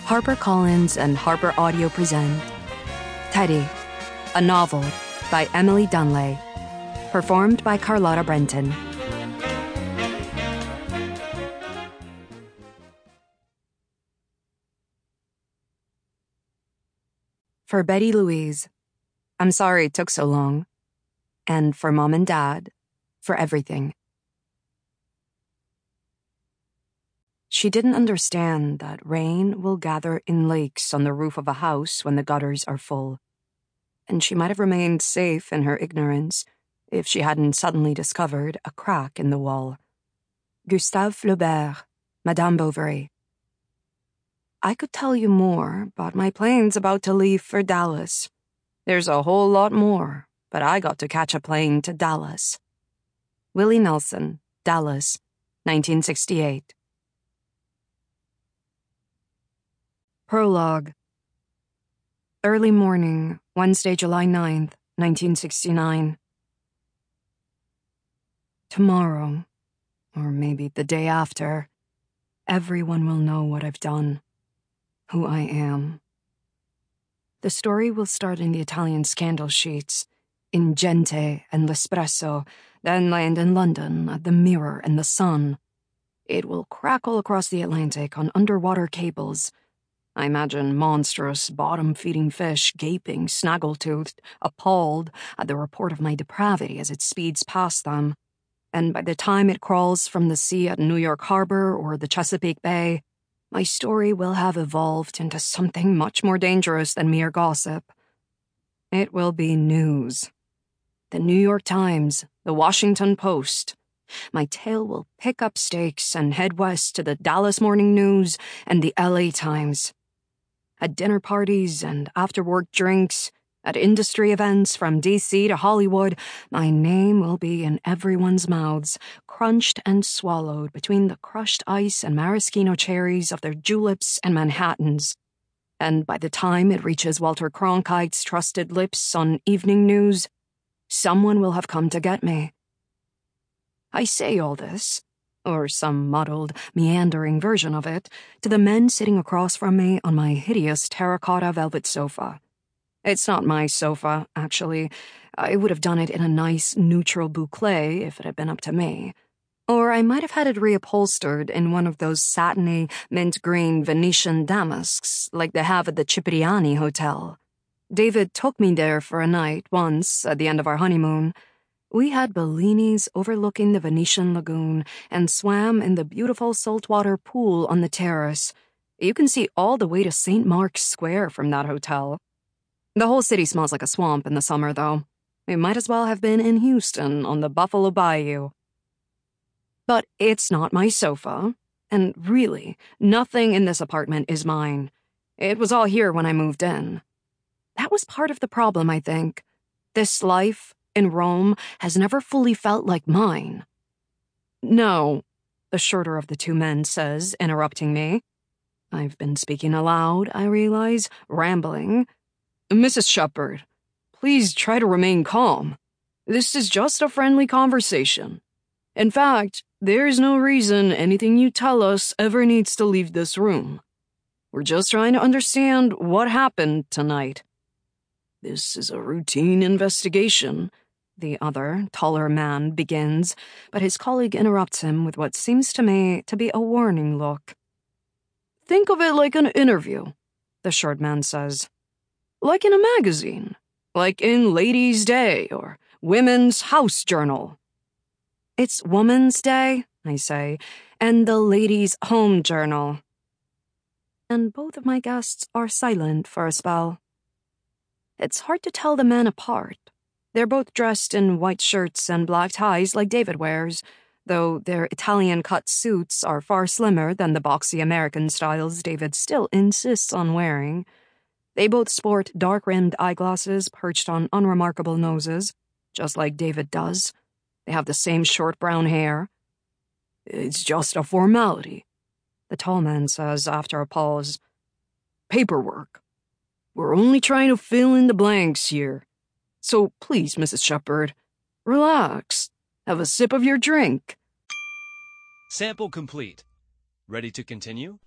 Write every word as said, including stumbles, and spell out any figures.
HarperCollins and Harper Audio present Teddy, a novel by Emily Dunley, performed by Carlotta Brenton. For Betty Louise, I'm sorry it took so long. And for Mom and Dad, for everything. She didn't understand that rain will gather in lakes on the roof of a house when the gutters are full. And she might have remained safe in her ignorance if she hadn't suddenly discovered a crack in the wall. Gustave Flaubert, Madame Bovary. I could tell you more, but my plane's about to leave for Dallas. There's a whole lot more, but I got to catch a plane to Dallas. Willie Nelson, Dallas, nineteen sixty-eight. Prologue. Early morning, Wednesday, July ninth, nineteen sixty-nine. Tomorrow, or maybe the day after, everyone will know what I've done, who I am. The story will start in the Italian scandal sheets, in Gente and L'Espresso, then land in London at the Mirror and the Sun. It will crackle across the Atlantic on underwater cables. I imagine monstrous, bottom-feeding fish gaping, snaggle-toothed, appalled at the report of my depravity as it speeds past them. And by the time it crawls from the sea at New York Harbor or the Chesapeake Bay, my story will have evolved into something much more dangerous than mere gossip. It will be news. The New York Times, the Washington Post. My tale will pick up stakes and head west to the Dallas Morning News and the L A Times. At dinner parties and after-work drinks, at industry events from D C to Hollywood, my name will be in everyone's mouths, crunched and swallowed between the crushed ice and maraschino cherries of their juleps and Manhattans. And by the time it reaches Walter Cronkite's trusted lips on evening news, someone will have come to get me. I say all this, or some muddled, meandering version of it, to the men sitting across from me on my hideous terracotta velvet sofa. It's not my sofa, actually. I would have done it in a nice, neutral boucle if it had been up to me. Or I might have had it reupholstered in one of those satiny, mint-green Venetian damasks like they have at the Cipriani Hotel. David took me there for a night once at the end of our honeymoon. We had Bellinis overlooking the Venetian lagoon and swam in the beautiful saltwater pool on the terrace. You can see all the way to Saint Mark's Square from that hotel. The whole city smells like a swamp in the summer, though. We might as well have been in Houston on the Buffalo Bayou. But it's not my sofa, and really, nothing in this apartment is mine. It was all here when I moved in. That was part of the problem, I think. This life in Rome has never fully felt like mine. No, the shorter of the two men says, interrupting me. I've been speaking aloud, I realize, rambling. Missus Shepard, please try to remain calm. This is just a friendly conversation. In fact, there's no reason anything you tell us ever needs to leave this room. We're just trying to understand what happened tonight. This is a routine investigation, the other, taller man begins, but his colleague interrupts him with what seems to me to be a warning look. Think of it like an interview, the short man says. Like in a magazine, like in Ladies' Day or Women's House Journal. It's Woman's Day, I say, and the Ladies' Home Journal. And both of my guests are silent for a spell. It's hard to tell the men apart. They're both dressed in white shirts and black ties like David wears, though their Italian-cut suits are far slimmer than the boxy American styles David still insists on wearing. They both sport dark-rimmed eyeglasses perched on unremarkable noses, just like David does. They have the same short brown hair. It's just a formality, the tall man says after a pause. Paperwork. We're only trying to fill in the blanks here. So please, Missus Shepard, relax. Have a sip of your drink. Sample complete. Ready to continue?